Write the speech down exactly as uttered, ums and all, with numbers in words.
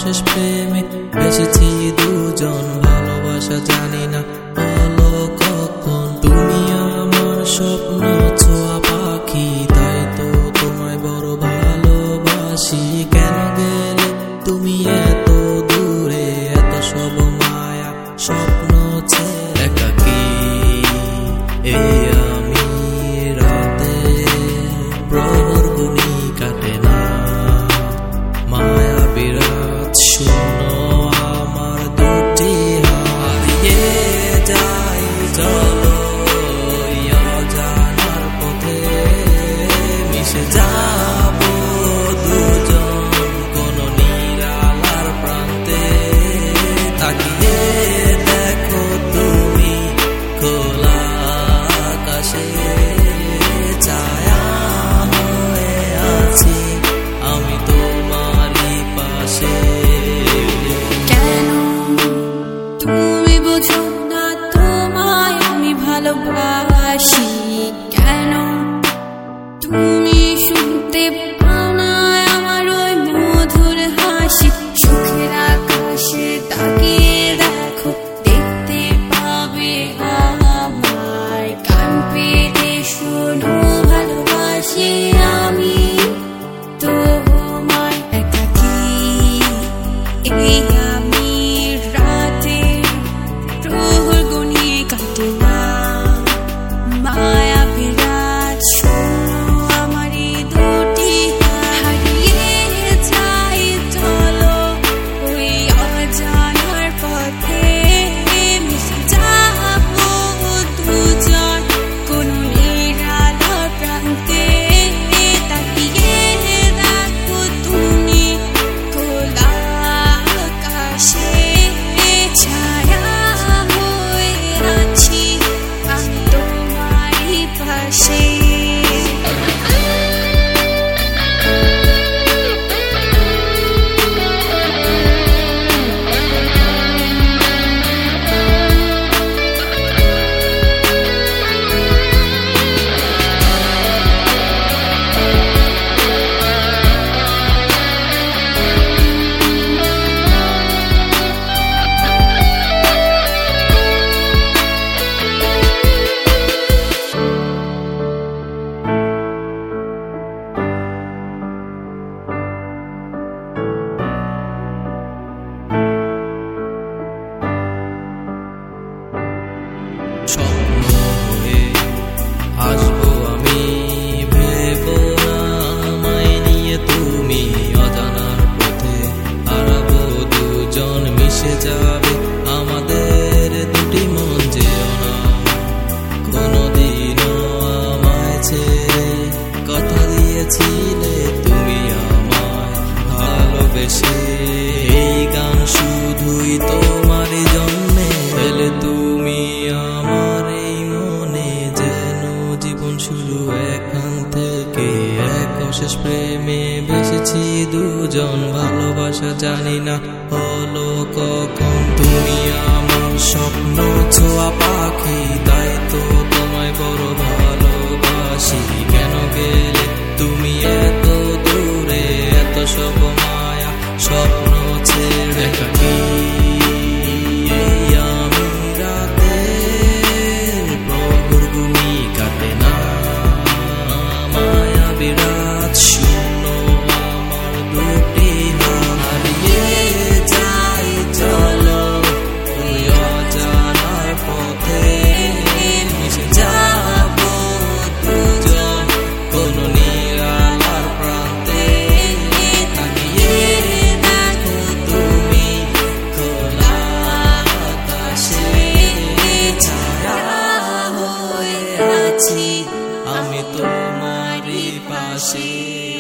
অশেষ প্রেমে বেসেছি দুজন, ভালোবাসা জানি না হলো কখন। তুমি আমার স্বপ্ন ছোঁয়া পাখি, তাই তো তোমায় বড় ভালোবাসি। কেন গেলে তুমি এত দূরে, এত সব মায়া স্বপ্ন ছেড়ে একাকী এই আমি রাতে প্রহর গুনি কাটে না, মায়া বিরাট শূন্য আমার দুটি হারিয়ে যাই চলো অজানার পথে, মিশে যাব দুজন কোন নিরালার প্রান্তে। তাকিয়ে দেখো তুমি খোলা আকাশে, ছায়া হয়ে আছি আমি তোমারই পাশে। কেন তুমি বোঝো না তোমায় আমি ভালোবাসি? কেন তুমি শুনতে পাও না আমার ওই মধুর হাসি? সুখের আকাশে তাকিয়ে দেখো, দেখতে পাবে আমায়। কান পেতে শোনো ভালোবাসি আমি তোমায় একাকী এই আমি রাতে প্রহর গুনিয়ে কাটে না, মায়া বিরাট শূন্য আমারই দুটি হারিয়ে যাই চলো ওই অজানার পথে, মিশে যাব দুজন কোন নিরালার প্রান্তে। তাকিয়ে দেখো তুমি খোলা আকাশে, ছায়া হয়ে আছি আমি তোমারই পাশে। স্বপ্ন হয়ে আসবো আমি, ভেবো না আমায় নিয়ে তুমি অজানার পথে হারাবো দুজন, মিশে যাবে আমাদের দুটি মন। যেও না কোনদিনও আমায় ছেড়ে, কথা দিয়েছিলে তুমি আমায় ভালোবেসে। এই গান শুধুই তোমারই জন্যে, পেলে তুমি আমার এই মনে যেন জীবন শুরু এখান থেকে। এক অশেষ প্রেমে বেসেছি দুজন, ভালোবাসা জানি না হলো কখন। তুমি আমার স্বপ্ন ছোঁয়া পাখি, তাই তো তোমায় বড় ভালোবাসি। কেন গেলে তুমি এত দূরে, এত সব মায়া স্বপ্ন ছেড়ে একাকী এই আমি রাতে প্রহর গুনি কাটে না, মায়া বিরাট শূন্য আমার দুটি হারিয়ে যাই চলো ওই অজানার পথে, মিশে যাব দুজন কোন নিরালার প্রান্তে। তাকিয়ে দেখো তুমি খোলা আকাশে, ছায়া হয়ে আছি আমি তোমারই পাশে।